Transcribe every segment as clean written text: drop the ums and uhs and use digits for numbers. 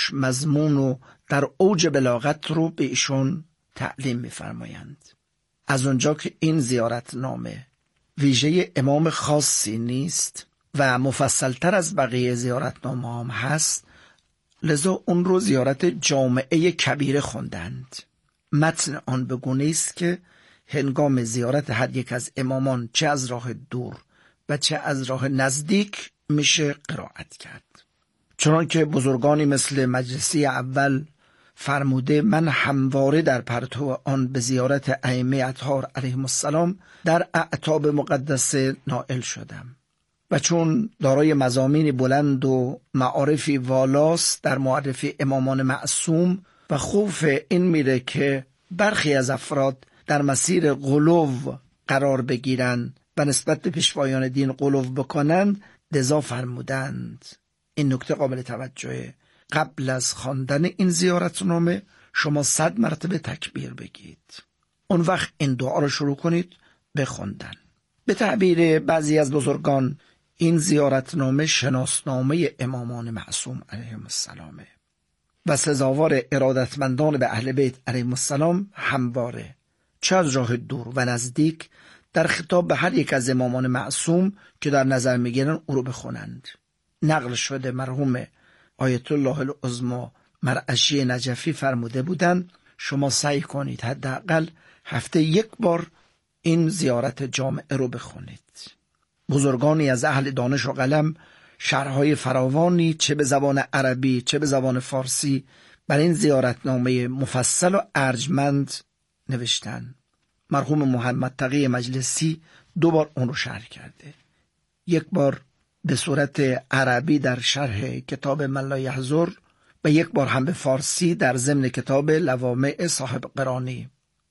خوش مضمون و در اوج بلاغت رو به ایشون تعلیم می‌فرمایند. از اونجا که این زیارتنامه ویژه امام خاصی نیست و مفصلتر از بقیه زیارتنامه هم هست، لذا اون رو زیارت جامعه کبیره خوندند. متن آن به گونه است که هنگام زیارت هر یک از امامان چه از راه دور و چه از راه نزدیک میشه قرائت کرد. چنانکه بزرگانی مثل مجلسی اول فرموده من همواره در پرتو آن به زیارت ائمه اطهار علیهم السلام در اعتاب مقدسه نائل شدم و چون دارای مضامین بلند و معارفی والاست در معرفی امامان معصوم و خوف این میره که برخی از افراد در مسیر غلو قرار بگیرن و نسبت به پیشوایان دین غلو بکنند، لذا فرمودند این نکته قابل توجهه، قبل از خواندن این زیارتنامه شما 100 مرتبه تکبیر بگید، اون وقت این دعا رو شروع کنید به خواندن. به تعبیر بعضی از بزرگان این زیارتنامه شناسنامه امامان معصوم علیهم السلامه و سزاوار ارادتمندان به اهل بیت علیهم السلام همواره چه از راه دور و نزدیک در خطاب به هر یک از امامان معصوم که در نظر میگیرن او رو بخونند. نقل شده مرحوم آیت الله العظمی مرعشی نجفی فرموده بودند شما سعی کنید حداقل هفته 1 بار این زیارت جامعه رو بخونید. بزرگانی از اهل دانش و قلم شرحهای فراوانی چه به زبان عربی چه به زبان فارسی بر این زیارتنامه مفصل و ارجمند نوشتن. مرحوم محمد تقی مجلسی 2 بار اون رو شرح کرده، 1 بار به صورت عربی در شرح کتاب من لا یحضر و 1 بار هم به فارسی در ضمن کتاب لوامع صاحب قرانی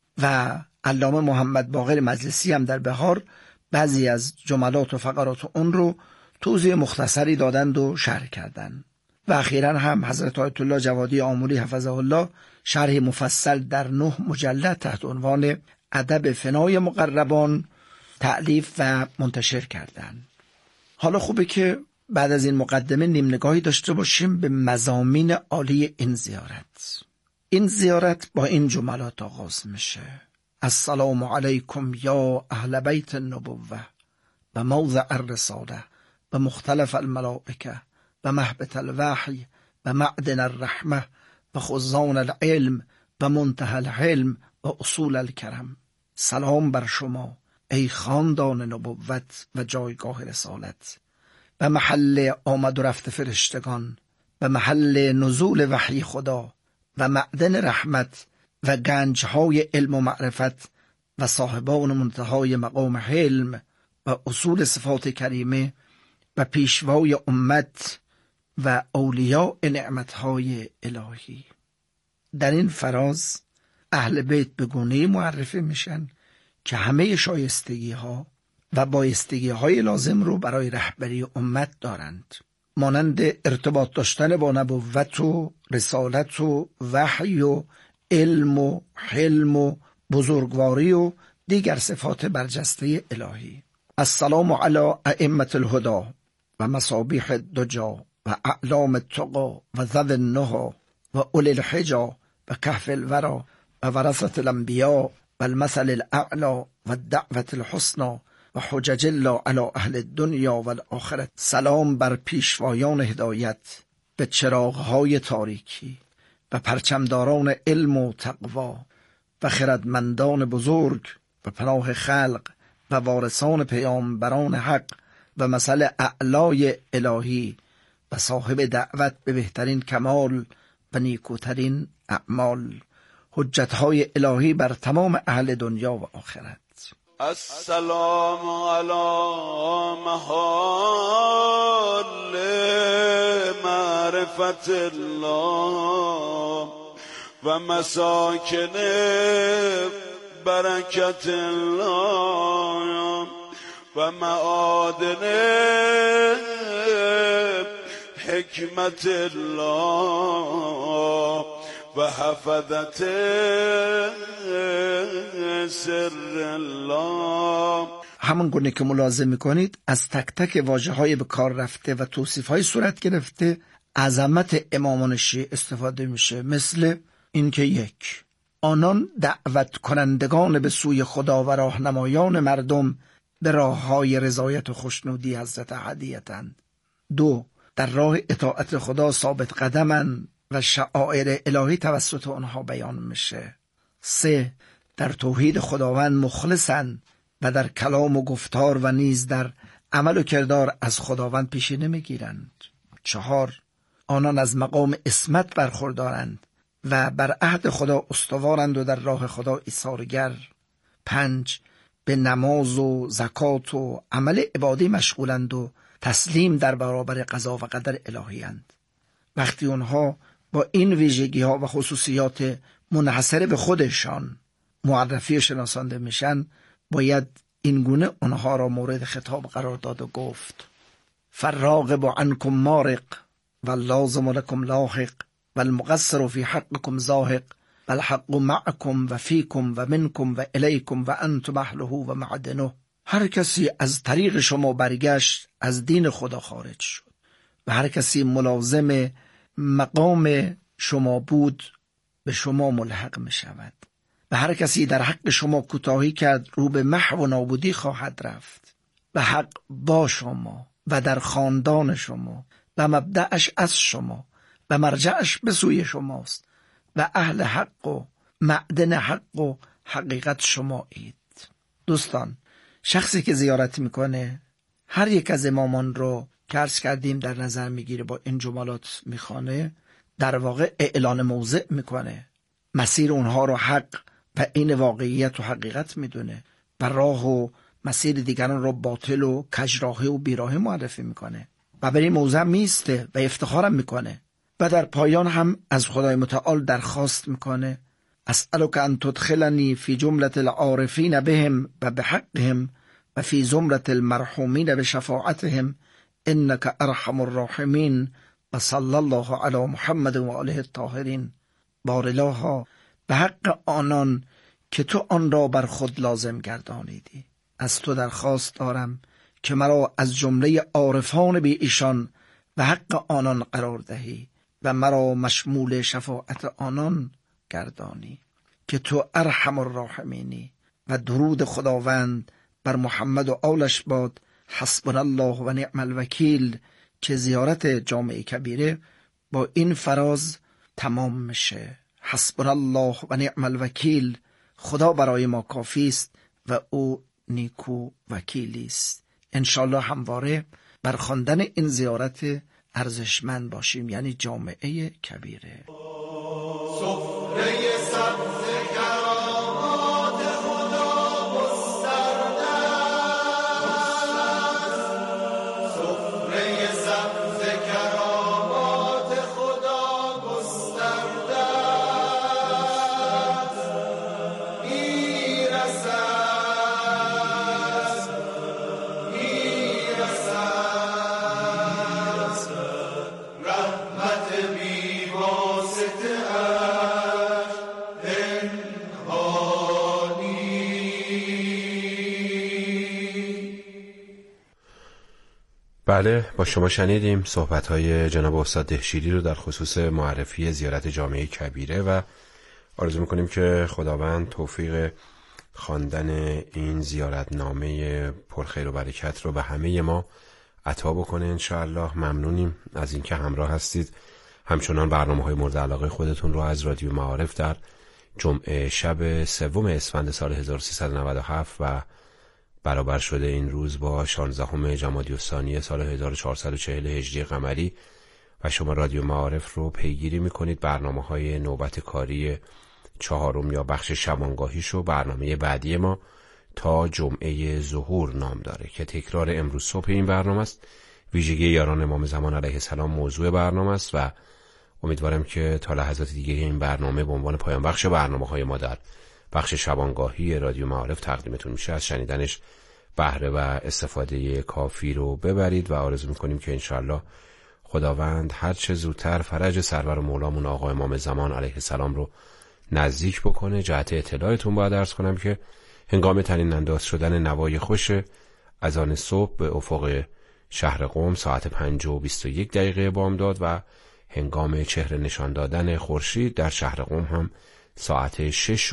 و علامه محمد باقر مجلسی هم در بهار بعضی از جملات و فقرات اون رو توضیح مختصری دادند و شرح کردند و اخیراً هم حضرت آیت الله جوادی آملی حفظه الله شرح مفصل در 9 مجلد تحت عنوان ادب فنای مقربان تألیف و منتشر کردند. حالا خوبه که بعد از این مقدمه نیم نگاهی داشته باشیم به مضامین عالی این زیارت. این زیارت با این جملات آغاز میشه: السلام علیکم یا اهل بیت النبوة و موضع الرساله و مختلف الملائکه و مهبط الوحی و معدن الرحمه و خزان العلم و منتهى الحلم و اصول الکرم. سلام بر شما ای خاندان نبوت و جایگاه رسالت و محل آمد و رفت فرشتگان و محل نزول وحی خدا و معدن رحمت و گنجهای علم و معرفت و صاحبان منتهای مقام حلم و اصول صفات کریمه و پیشوای امت و اولیاء نعمتهای الهی. در این فراز اهل بیت به گونه‌ای معرفی میشن که همه شایستگی ها و بایستگی های لازم رو برای رهبری امت دارند، مانند ارتباط داشتن با نبوت و رسالت و وحی و علم و حلم و بزرگواری و دیگر صفات برجسته الهی. السلام علی ائمة الهدى و مصابیح الدجا و اعلام التقى و ذوی النهى و اولی الحجا و کهف الورى و ورثة الانبیاء و المثل الاعلی و الدعوة الحسنى و حجج الله علی اهل الدنیا و الاخرة. سلام بر پیشوایان هدایت به چراغهای تاریکی و پرچمداران علم و تقوا و خردمندان بزرگ و پناه خلق و وارثان پیامبران حق و مثل اعلای الهی و صاحب دعوت به بهترین کمال و نیکوترین اعمال، حجتهای الهی بر تمام اهل دنیا و آخرت. السلام علی محال معرفت الله و مساکن برکت الله و معادن حکمت الله و حفظت سر الله. همون گونه که ملاحظه میکنید از تک تک واژه‌های به کار رفته و توصیف‌های صورت گرفته عظمت امامان شیعه استفاده میشه، مثل اینکه یک، آنان دعوت کنندگان به سوی خدا و راهنمایان مردم به راههای رضایت و خوشنودی حضرت احدیتند. دو، در راه اطاعت خدا ثابت قدمن و شعائر الهی توسط آنها بیان میشه. سه، در توحید خداوند مخلصن و در کلام و گفتار و نیز در عمل و کردار از خداوند پیشی نمیگیرند. چهار، آنان از مقام عصمت برخوردارند و بر عهد خدا استوارند و در راه خدا ایثارگر. پنج، به نماز و زکات و عمل عبادی مشغولند و تسلیم در برابر قضا و قدر الهی‌اند. وقتی اونها با این ویژگی ها و خصوصیات منحصر به خودشان معرفی و شناسانده میشن، باید این گونه اونها را مورد خطاب قرار داد و گفت: فالراغب عنکم مارق واللازم لکم لاحق والمقصر فی حقکم زاهق والحق معکم و فیکم و منکم و الیکم و انتم اهله و معدنه. هر کسی از طریق شما برگشت از دین خدا خارج شد و هر کسی ملازم مقام شما بود به شما ملحق می شود و هر کسی در حق شما کوتاهی کرد رو به محو و نابودی خواهد رفت و حق با شما و در خاندان شما و مبدأش از شما و مرجعش به سوی شماست و اهل حق و معدن حق و حقیقت شما اید. دوستان، شخصی که زیارت میکنه هر یک از امامان رو که عرض کردیم در نظر میگیره، با این جملات میخوانه، در واقع اعلان موضع میکنه، مسیر اونها رو حق و این واقعیت و حقیقت میدونه و راه و مسیر دیگران رو باطل و کجراهی و بیراهی معرفی میکنه و بر این موضع میسته و افتخارم میکنه و در پایان هم از خدای متعال درخواست میکنه: اسألک ان تدخلنی فی جملة العارفین بهم و بحقهم و فی زمرة المرحومین بشفاعتهم انک ارحم الراحمین و صلی الله علی محمد و آله الطاهرین. بارالها، به حق آنان که تو آن را بر خود لازم گردانیدی، از تو درخواست دارم که مرا از جمله عارفان بی ایشان و حق آنان قرار دهی و مرا مشمول شفاعت آنان گردانی که تو ارحم الراحمینی. و درود خداوند بر محمد و آلش باد. حسبنا الله و نعم الوکیل، که زیارت جامع کبیره با این فراز تمام میشه: حسبنا الله و نعم الوکیل، خدا برای ما کافی است و او نیکو وکیلی است. انشالله همواره بر خواندن این زیارت ارزشمند باشیم، یعنی جامعه کبیره. سفره سبز کرامات خدا گسترده است، سفره سبز کرامات خدا گسترده است. میرسد رحمت بی واسطه بله، با شما شنیدیم صحبت‌های جناب استاد دهشیری رو در خصوص معرفی زیارت جامعه کبیره و آرزو می‌کنیم که خداوند توفیق خواندن این زیارتنامه پرخیر و برکت رو به همه ما عطا بکنه انشاءالله. ممنونیم از اینکه همراه هستید. همچنان برنامه‌های مورد علاقه خودتون رو از رادیو معارف در جمعه شب 3 اسفند سال 1397 و برابر شده این روز با 16 جمادی الثانی سال 1440 هجری قمری و شما رادیو معارف رو پیگیری میکنید. برنامه‌های نوبت کاری 4 یا بخش شبانگاهیشو برنامه بعدی ما تا جمعه ظهور نام داره که تکرار امروز صبح این برنامه است. ویژگی یاران امام زمان علیه السلام موضوع برنامه است و امیدوارم که تا لحظات دیگه این برنامه به عنوان پایان بخش برنامه‌های ما در بخش شبانگاهی رادیو معارف تقدیمتون میشه. از شنیدنش بهره و استفاده کافی رو ببرید و آرزو میکنیم که انشالله خداوند هر چه زودتر فرج سرور مولامون آقا امام زمان علیه السلام رو نزدیک بکنه. جهت اطلاعتون باید عرض کنم که هنگام طنین انداز شدن نوای خوش اذان صبح به افق شهر قم ساعت 5:21 بامداد و هنگام چهره نشان دادن خورشید در شهر قم هم ساعت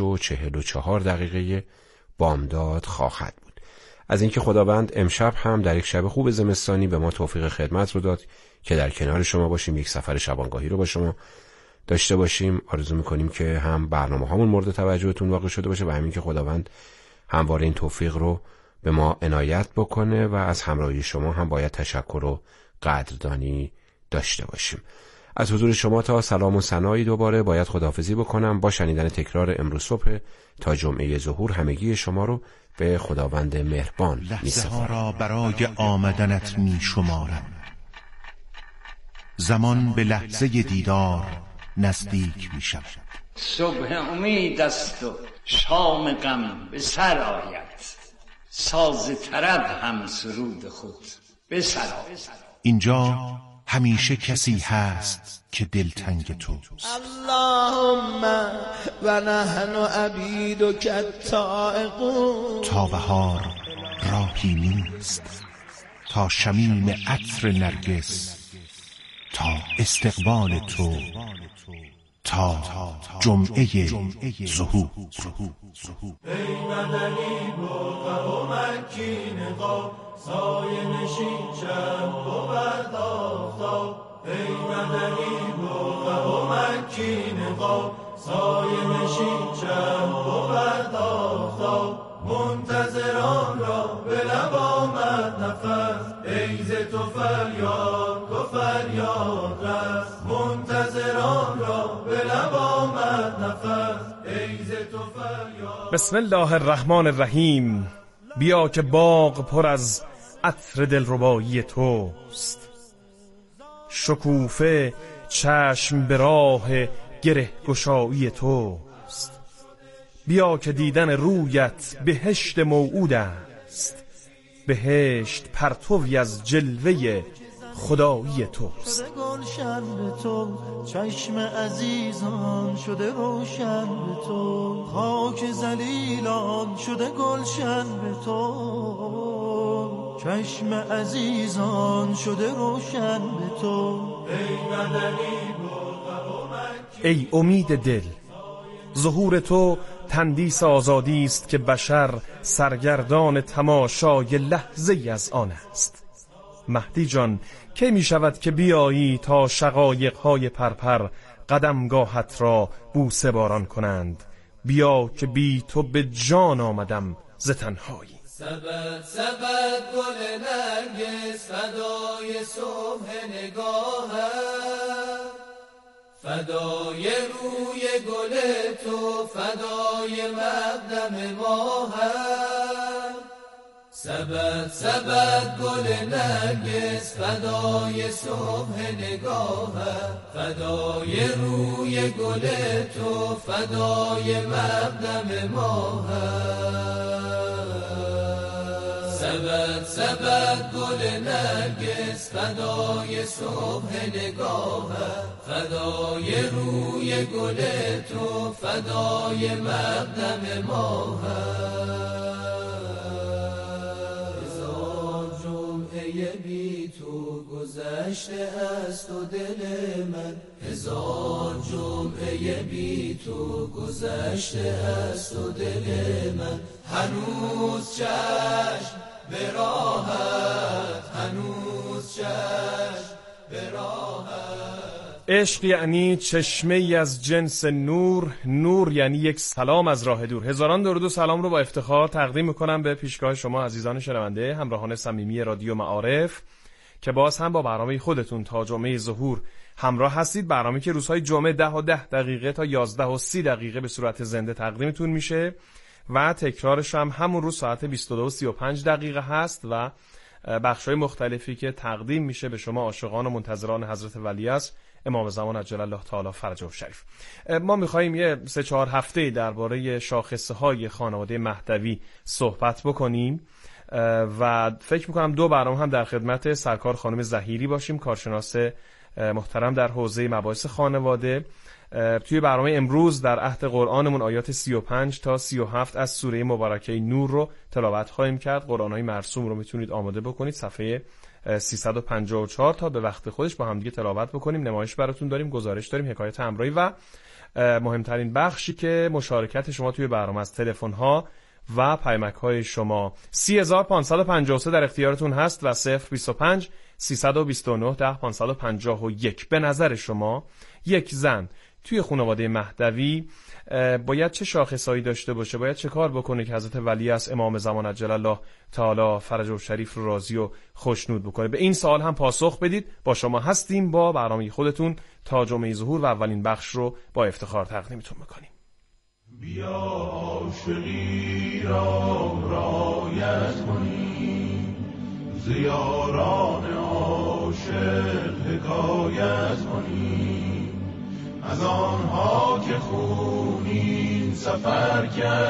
6:44 بامداد خواهد بود. از اینکه خداوند امشب هم در یک شب خوب زمستانی به ما توفیق خدمت رو داد که در کنار شما باشیم، یک سفر شبانگاهی رو با شما داشته باشیم. آرزو میکنیم که هم برنامه هامون مورد توجهتون واقع شده باشه و همین که خداوند همواره این توفیق رو به ما عنایت بکنه و از همراهی شما هم باید تشکر و قدردانی داشته باشیم. از حضور شما تا سلام و ثنایی دوباره باید خداحافظی بکنم. با شنیدن تکرار امروز صبح تا جمعه ظهور همگی شما رو به خداوند مهربان لحظه ها را برای آمدنت می شمارم. زمان به لحظه دیدار نزدیک می شود. صبح امید است و شام غم به سر آید، ساز طرب هم سرود خود به سر آید. اینجا همیشه کسی هست که دلتنگ توست. اللهم و نحن عبیدک الطائعون. تا بهار راهی نیست، تا شمیم عطر نرگس، تا استقبال تو، تا جمعه ظهور. ای مدنی برقه و مکی نقاب، سایه نشین شب بود آفتاب. ای مدنی برقه و مکی نقاب، سایه نشین شب بود آفتاب. منتظران را به لب آمد نفس، ای ز تو فریاد تو فریاد رس. منتظران را به لب آمد نفس، ای ز تو فریاد. بسم الله الرحمن الرحیم. بیا که باغ پر از عطر دلربایی توست، شکوفه چشم به راه گره گشایی توست. بیا که دیدن رویت بهشت موعود است، بهشت پرتوی از جلوه خدایی توست. گلشن به تو چشم عزیزان شده روشن به تو، خاک ذلیلان شده گلشن به تو، چشم عزیزان شده روشن به تو. ای مدنی ای امید دل، ظهور تو تندیس آزادی است که بشر سرگردان تماشای لحظه‌ای از آن است. مهدی جان کی می شود که بیایی تا شقایق‌های پرپر قدمگاهت را بوسه باران کنند؟ بیا که بی تو به جان آمدم ز تنهایی. سبد سبد گل نرگس فدای صبح نگاهت، فدای روی گل تو فدای مقدم ماهت. سبد سبد گل نرگس فدای صبح نگاهت، فدای روی گل تو فدای مقدم ماهت. سبد سبد گل نرگس فدای صبح نگاهت، فدای روی گل تو فدای مقدم ماهت. بی تو گذشته است و دل من، هزار جمعه بی تو گذشته است و دل من. هنوز چشم به راحت، هنوز چشم به راحت. عشق یعنی چشمه ای از جنس نور، نور یعنی یک سلام از راه دور. هزاران درود و سلام رو با افتخار تقدیم میکنم به پیشگاه شما عزیزان شنونده، همراهان صمیمی رادیو معارف که باز هم با برنامه خودتون تا جمعه ظهور همراه هستید. برنامه که روزهای جمعه 10:10 تا 11:30 به صورت زنده تقدیمتون میشه و تکرارش هم همون روز ساعت 22:35 هست و بخشای مختلفی که تقدیم میشه به شما عاشقان و منتظران حضرت ولیعصر امام زمان عجل الله تعالی فرجه شریف. ما میخواییم یه 3-4 هفته درباره شاخصه های خانواده مهدوی صحبت بکنیم و فکر میکنم 2 برنامه هم در خدمت سرکار خانم ظهیری باشیم، کارشناس محترم در حوزه مباحث خانواده. توی برنامه امروز در عهد قرآنمون آیات 35 تا 37 از سوره مبارکه نور رو تلاوت خواهیم کرد. قرآن‌های مرسوم رو میتونید آماده بکنید، صفحه 354 تا به وقت خودش با هم دیگه تلاوت بکنیم. نمایش براتون داریم، گزارش داریم، حکایت همراهی و مهمترین بخشی که مشارکت شما توی برنامه از تلفن‌ها و پیامک‌های شما 30553 در اختیارتون هست و 025 329 10 551. به نظر شما یک زن توی خانواده مهدوی باید چه شاخصایی داشته باشه؟ باید چه کار بکنه که حضرت ولیعصر امام زمان عجل الله تعالی فرجه الشریف رو راضی و خوشنود بکنه؟ به این سوال هم پاسخ بدید. با شما هستیم با برنامه خودتون تا جمعه ظهور و اولین بخش رو با افتخار تقدیمتون میکنیم. بیا عاشقی را رایت کنیم، زیاران عاشق حکایت کنیم، از آنها که خونین سفر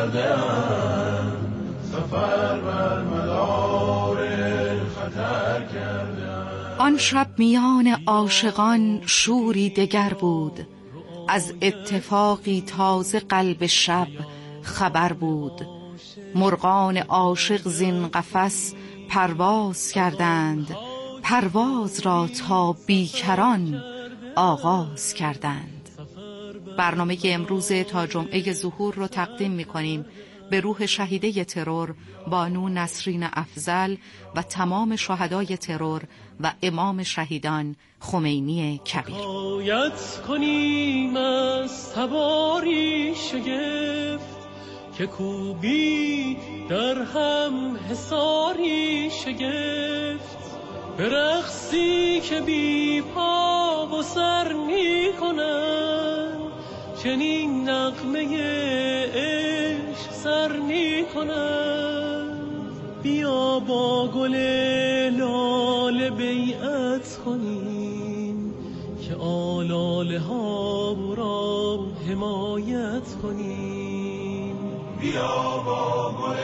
کردند، سفر بر مدار خطر کردند. آن شب میان عاشقان شوری دگر بود، از اتفاقی تازه قلب شب خبر بود. مرغان عاشق زین قفس پرواز کردند، پرواز را تا بیکران آغاز کردند. برنامه امروز تا جمعه ظهور رو تقدیم می‌کنیم به روح شهیده ترور بانو نسرین افضل و تمام شهدای ترور و امام شهیدان خمینی کبیر. حکایت کنیم از تباری شگفت که کوبی در هم حصاری شگفت، به رقصی که بی پا و سر می کنن، چنین نغمه عشق سر می کنن. بیا با گل لاله بیعت کنیم که آلاله ها را حمایت کنیم. بیا با گل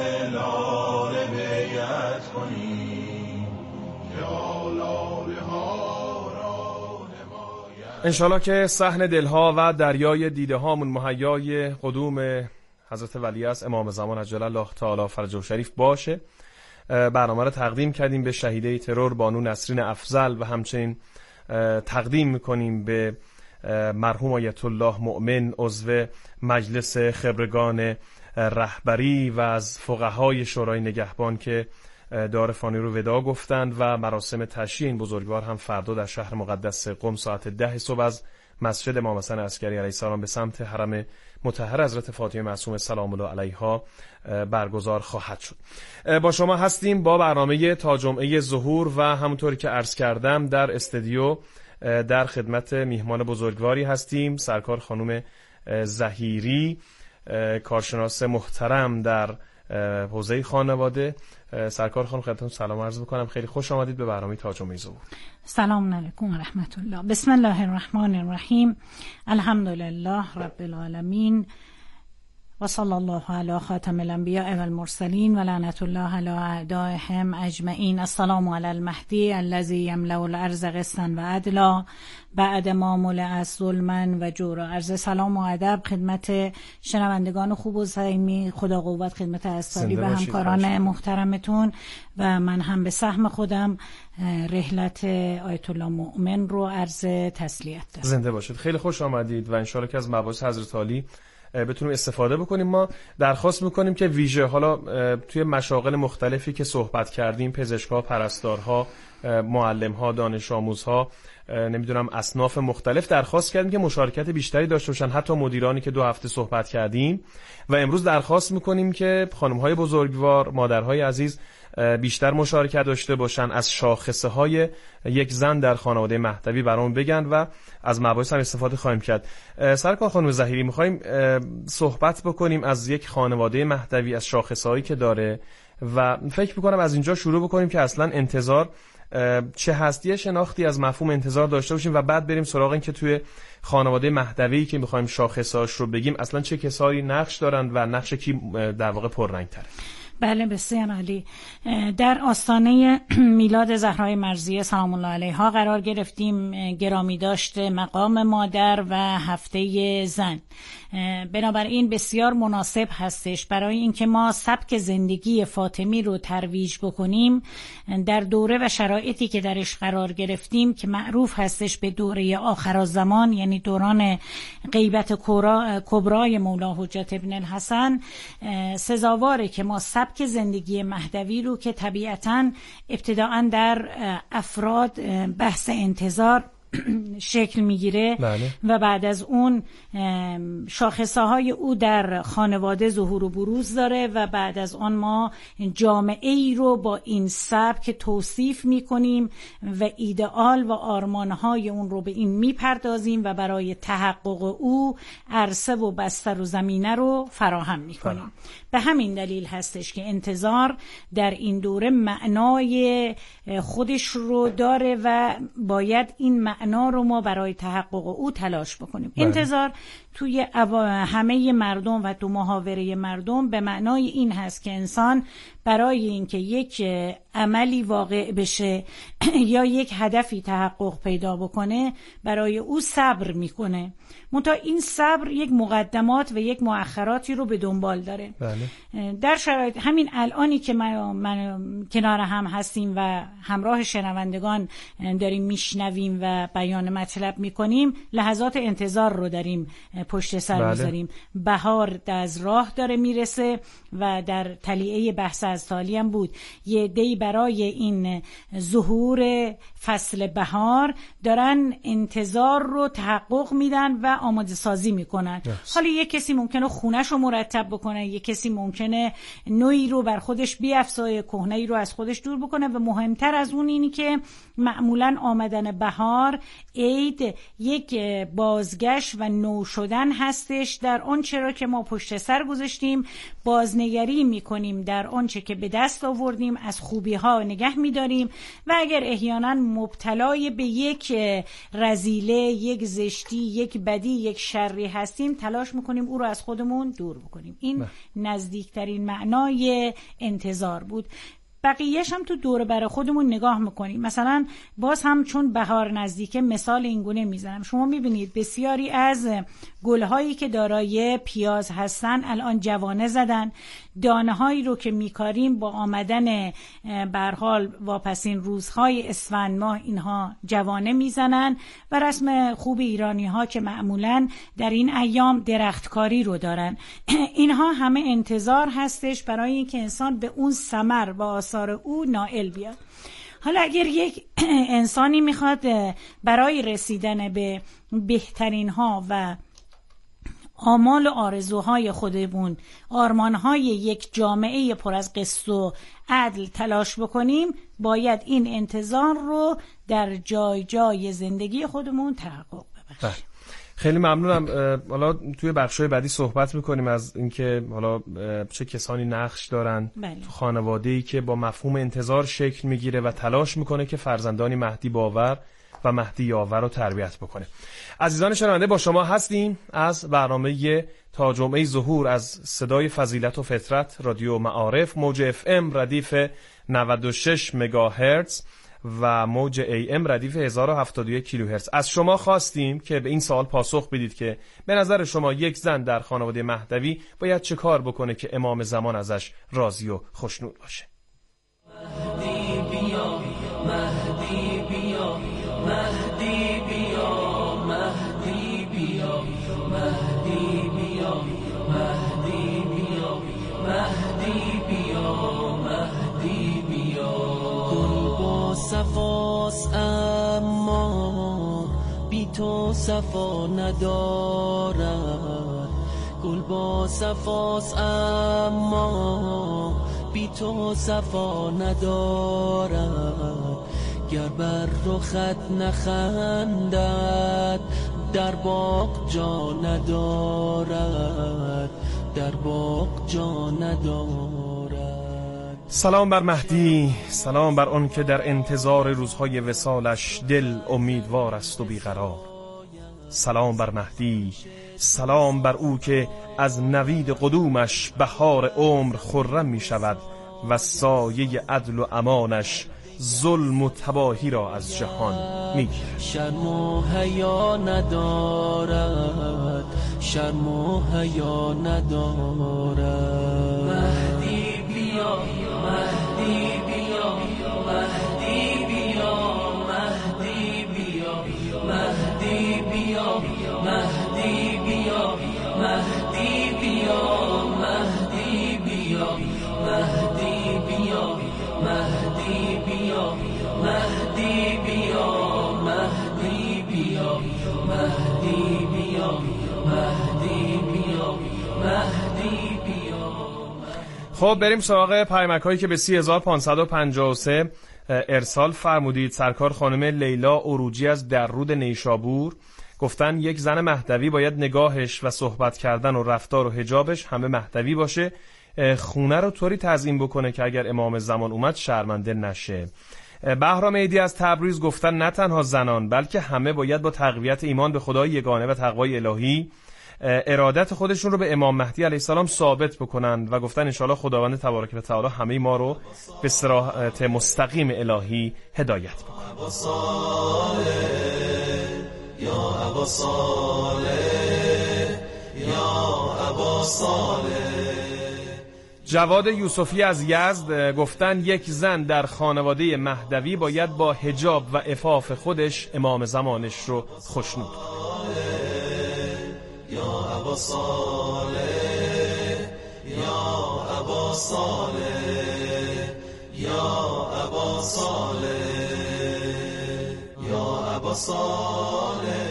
لاله بیعت کنیم که آلاله ها را حمایت. انشالله که صحن دلها و دریای دیده هامون مهیای قدوم حضرت ولیعصر امام زمان عجل الله تعالی فرجه الشریف باشه. برنامه رو تقدیم کردیم به شهیده ترور بانو نسرین افضل و همچنین تقدیم میکنیم به مرحوم آیت الله مؤمن عضو مجلس خبرگان رهبری و از فقهای شورای نگهبان که دار فانی رو وداع گفتند و مراسم تشییع این بزرگوار هم فردا در شهر مقدس قم ساعت 10 صبح از مسجد امام حسن عسکری علیه السلام به سمت حرم مطهر حضرت فاطمه معصومه سلام الله علیها برگزار خواهد شد. با شما هستیم با برنامه تا جمعه ظهور و همونطوری که عرض کردم در استودیو در خدمت میهمان بزرگواری هستیم، سرکار خانم ظهیری، کارشناس محترم در حوزه خانواده. سرکار خانم خدمتتون سلام عرض میکنم، خیلی خوش آمدید به برنامه تا جمعه ظهور. سلام علیکم و رحمت الله. بسم الله الرحمن الرحیم. الحمدلله رب العالمین و صلی الله علی خاتم الانبیاء و المرسلین و لعنت الله علی اعدائهم اجمعین. السلام علی المهدی الذی یملأ الارض قسطا و عدلا بعد ما ملئ ظلما و جورا. عرض سلام و ادب خدمت شنوندگان خوب و صمیمی، خدا قوت خدمت اساتید و همکاران محترمتون و من هم به سهم خودم رحلت آیت الله مؤمن رو عرض تسلیت دارم. زنده باشید، خیلی خوش آمدید و انشالله که از مباحث حضرت عالی بتونیم استفاده بکنیم. ما درخواست میکنیم که ویژه حالا توی مشاغل مختلفی که صحبت کردیم، پزشک‌ها، پرستارها، معلم‌ها، دانش آموزها، نمیدونم اصناف مختلف، درخواست کردیم که مشارکت بیشتری داشته باشن، حتی مدیرانی که 2 هفته صحبت کردیم. و امروز درخواست میکنیم که خانم‌های بزرگوار، مادرهای عزیز بیشتر مشارکت داشته باشن، از شاخصه های یک زن در خانواده مهدوی برامون بگن و از مباحث هم استفاده خواهیم کرد. سرکار خانم ظهیری، میخوایم صحبت بکنیم از یک خانواده مهدوی، از شاخصه هایی که داره و فکر میکنم از اینجا شروع بکنیم که اصلا انتظار چه هستی، شناختی از مفهوم انتظار داشته باشیم و بعد بریم سراغ این که توی خانواده مهدوی که میخوایم شاخصه‌اش رو بگیم اصلا چه کسایی نقش دارن و نقش کی در واقع پررنگ‌تره. بله بسیار عالی. در آستانه میلاد زهرای مرضیه سلام الله علیها قرار گرفتیم. گرامی داشت مقام مادر و هفته زن. بنابراین بسیار مناسب هستش برای اینکه ما سبک زندگی فاطمی رو ترویج بکنیم در دوره و شرایطی که درش قرار گرفتیم که معروف هستش به دوره آخرالزمان، یعنی دوران غیبت کبرای مولا حجت ابن الحسن. سزاواره که ما سبک زندگی مهدوی رو که طبیعتاً ابتداءً در افراد بحث انتظار شکل میگیره، بله. و بعد از اون شاخصه های او در خانواده ظهور و بروز داره و بعد از اون ما جامعه ای رو با این سبک توصیف میکنیم و ایدئال و آرمان های اون رو به این میپردازیم و برای تحقق او عرصه و بستر و زمینه رو فراهم میکنیم. به همین دلیل هستش که انتظار در این دوره معنای خودش رو داره و باید این معنا رو ما برای تحقق او تلاش بکنیم. انتظار توی همه مردم و تو محاوره مردم به معنای این هست که انسان برای اینکه یک عملی واقع بشه یا یک هدفی تحقق پیدا بکنه برای او صبر میکنه. منتها این صبر یک مقدمات و یک مؤخراتی رو به دنبال داره. بله. در شرایط همین الانی که من کنار هم هستیم و همراه شنوندگان داریم میشنویم و بیان مطلب میکنیم، لحظات انتظار رو داریم پشت سر میذاریم. بهار از راه داره میرسه و در تلیعه بحث از تالی هم بود یه عده‌ای برای این ظهور فصل بهار دارن انتظار رو تحقق میدن و آماده سازی میکنن. حالا یک کسی ممکنه خونش رو مرتب بکنه، یک کسی ممکنه نوعی رو بر خودش بیافزایه، کهنه‌ای رو از خودش دور بکنه و مهمتر از اون اینی که معمولا آمدن بهار، عید، یک بازگشت و نو شدن هستش در اون چرا که ما پشت سر گذاشتیم. بازنگری میکنیم در آنچه که به دست آوردیم، از خوبی ها نگه میداریم و اگر احیانا مبتلای به یک رذیله، یک زشتی، یک بدی، یک شری هستیم تلاش میکنیم او رو از خودمون دور بکنیم. این نزدیکترین معنای انتظار بود. بقیهش هم تو دور بر خودمون نگاه میکنیم. مثلا باز هم چون بهار نزدیکه مثال اینگونه میزنم. شما میبینید بسیاری از گلهایی که دارای پیاز هستن الان جوانه زدن. دانه هایی رو که میکاریم با آمدن به هر حال واپسین روزهای اسفند ماه اینها جوانه میزنن و رسم خوب ایرانی ها که معمولا در این ایام درختکاری رو دارن. اینها همه انتظار هستش برای اینکه انسان به اون ثمر و آثار او نائل بیاد. حالا اگر یک انسانی میخواد برای رسیدن به بهترین ها و آمال و آرزوهای خودمون، آرمانهای یک جامعه پر از قسط و عدل تلاش بکنیم، باید این انتظار رو در جای جای زندگی خودمون تحقق ببخشیم. خیلی ممنونم. حالا توی بخشای بعدی صحبت میکنیم از اینکه حالا چه کسانی نقش دارن تو خانواده‌ای که با مفهوم انتظار شکل میگیره و تلاش میکنه که فرزندانی مهدی باور و مهدی یاور رو تربیت بکنه. عزیزان شنونده، با شما هستیم از برنامه تا جمعه ظهور از صدای فضیلت و فطرت رادیو معارف، موج FM ردیف 96 مگاهرتز و موج AM ردیف 1071 کیلوهرتز. از شما خواستیم که به این سوال پاسخ بدید که به نظر شما یک زن در خانواده مهدوی باید چه کار بکنه که امام زمان ازش راضی و خوشنود باشه؟ مهدی بیا، مهدی بیا، مهدی بیا، مهدی بیا، مهدی بیا، مهدی بیا، مهدی بیا، مهدی بیا. گل با صفاست اما بی تو صفا ندارد. گل با صفاست اما بی تو صفا ندارد. گر بر رخت نخندد در باغ جا ندارد، در باغ جا ندارد. سلام بر مهدی، سلام بر آن که در انتظار روزهای وصالش دل امیدوار است و بیقرار. سلام بر مهدی، سلام بر او که از نوید قدومش بهار عمر خرم می شود و سایه عدل و امانش ظلم و تباهی را از جهان میگیرد. شرم و حیا ندارد، شرم و حیا ندارد. مهدی بیا، مهدی بیا، مهدی بیا، مهدی بیا، مهدی بیا، مهدی بیا، مهدی بیا، مهدی بیا، مهدی بیا، مهدی بیا، مهدی بیا، مهدی بیا، مهدی بیا، مهدی بیا، مهدی بیا. خب بریم سراغ پیامک هایی که به 30553 ارسال فرمودید. سرکار خانم لیلا عروجی از دررود نیشابور گفتن یک زن مهدوی باید نگاهش و صحبت کردن و رفتار و حجابش همه مهدوی باشه، خونه رو طوری تزیین بکنه که اگر امام زمان اومد شرمنده نشه. بهرام ایدی از تبریز گفتن نه تنها زنان بلکه همه باید با تقویت ایمان به خدای یگانه و تقوای الهی ارادت خودشون رو به امام مهدی علیه السلام ثابت بکنن و گفتن انشاءالله خداوند تبارک و تعالی همه ما رو به صراط مستقیم الهی هدایت بکنه. یا ابا صالح، یا ابا صالح. جواد یوسفی از یزد گفتن یک زن در خانواده مهدوی باید با حجاب و عفاف خودش امام زمانش رو خوشنود. یا ابا صالح، یا ابا صالح، یا ابا صالح، یا ابا صالح.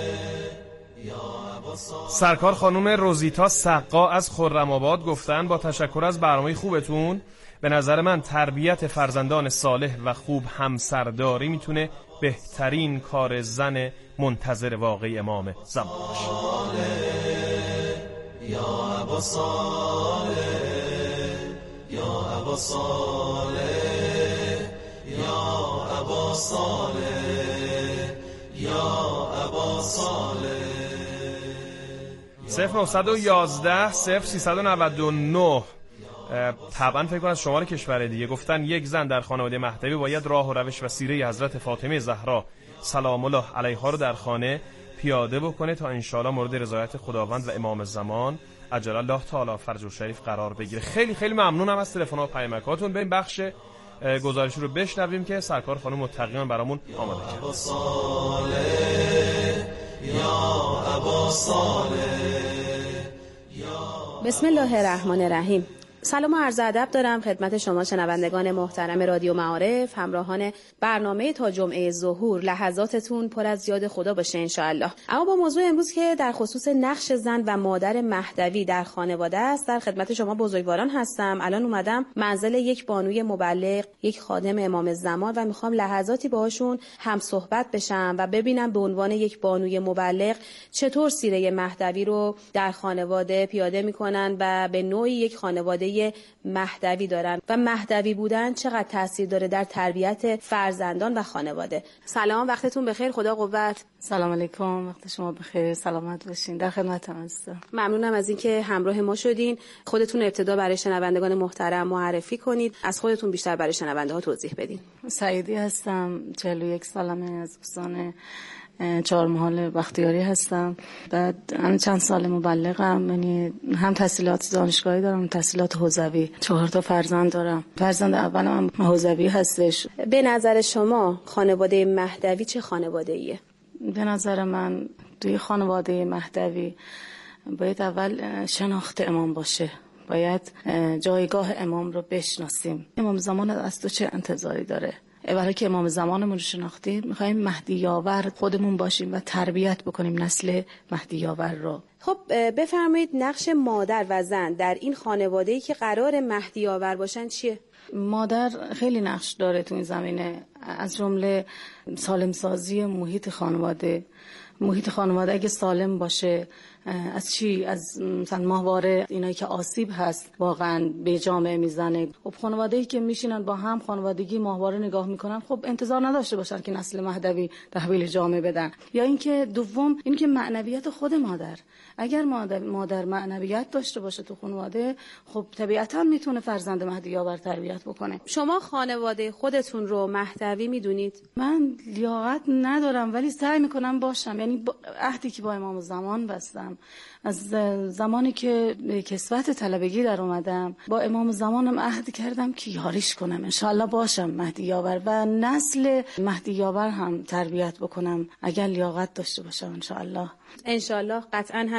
سرکار خانم روزیتا سقا از خرم‌آباد گفتن با تشکر از برنامه خوبتون، به نظر من تربیت فرزندان صالح و خوب همسرداری میتونه بهترین کار زن منتظر واقعی امام زمان باشه. یا ابا صالح، یا ابا صالح، یا ابا صالح، یا ابا صالح. 0911 0399 طبعا فکر کنم از شمال کشور دیگه گفتن یک زن در خانواده مهدوی باید راه و روش و سیره حضرت فاطمه زهرا سلام الله علیها رو در خانه پیاده بکنه تا انشاءالله مورد رضایت خداوند و امام زمان عجل الله تعالی فرجه شریف قرار بگیره. خیلی خیلی ممنونم از تلفن‌ها و پیامکاتون. بریم بخش گزارش رو بشنویم که سرکار خانم متقیان برامون آماده کرد. بسم الله الرحمن الرحیم. سلام و عرض ادب دارم خدمت شما شنوندگان محترم رادیو معارف، همراهان برنامه تا جمعه ظهور. لحظاتتون پر از یاد خدا باشه انشاءالله. اما با موضوع امروز که در خصوص نقش زن و مادر مهدوی در خانواده است، در خدمت شما بزرگواران هستم. الان اومدم منزل یک بانوی مبلغ، یک خادم امام زمان و میخوام لحظاتی باهاشون هم صحبت بشم و ببینم به عنوان یک بانوی مبلغ چطور سیره مهدوی رو در خانواده پیاده میکنن و به نوعی یک خانواده مهدوی دارن و مهدوی بودن چقدر تاثیر داره در تربیت فرزندان و خانواده. سلام، وقتتون بخیر، خدا قوت. سلام علیکم، وقت شما بخیر، سلامت باشین. در خدمتم هستم. ممنونم از اینکه همراه ما شدین. خودتون ابتدا برای شنوندگان محترم معرفی کنید، از خودتون بیشتر برای شنونده ها توضیح بدین. سعیدی هستم، 41 سالمه، از استان چهارمحال بختیاری هستم. بعد من چند سال مبلغم، یعنی هم تحصیلات دانشگاهی دارم، هم تحصیلات حوزوی. 4 تا فرزند دارم. فرزند اولم حوزوی هستش. به نظر شما خانواده مهدوی چه خانواده‌ایه؟ به نظر من توی خانواده مهدوی باید اول شناخت امام باشه. باید جایگاه امام رو بشناسیم. امام زمان از تو چه انتظاری داره؟ برای که امام زمانمون رو شناختیم، میخوایم مهدی یاور خودمون باشیم و تربیت بکنیم نسل مهدی یاور رو. خب بفرمایید نقش مادر و زن در این خانواده‌ای که قرار مهدی یاور باشن چیه؟ مادر خیلی نقش داره تو این زمینه، از جمله سالم سازی محیط خانواده. محیط خانواده اگه سالم باشه، از چی؟ از مثلا ماهواره، اینایی که آسیب هست واقعا به جامعه میزنه. خب خانواده‌ای که میشینن با هم خانوادگی ماهواره نگاه میکنن، خب انتظار نداشته باشن که نسل مهدوی تحویل جامعه بدن. یا اینکه دوم اینکه معنویت خود مادر، اگر مادر معنویت داشته باشه تو خانواده، خب طبیعتا میتونه فرزند مهدی یاور تربیت بکنه. شما خانواده خودتون رو مهدوی میدونید؟ من لیاقت ندارم ولی سعی میکنم باشم. یعنی عهدی که با امام زمان بستم، از زمانی که به کسوت طلبگی در اومدم با امام زمانم عهد کردم که یاریش کنم، انشاءالله باشم مهدی یاور و نسل مهدی یاور هم تربیت بکنم اگر لیاقت داشته باشم انشاءالله. انشاءالله قطعا هم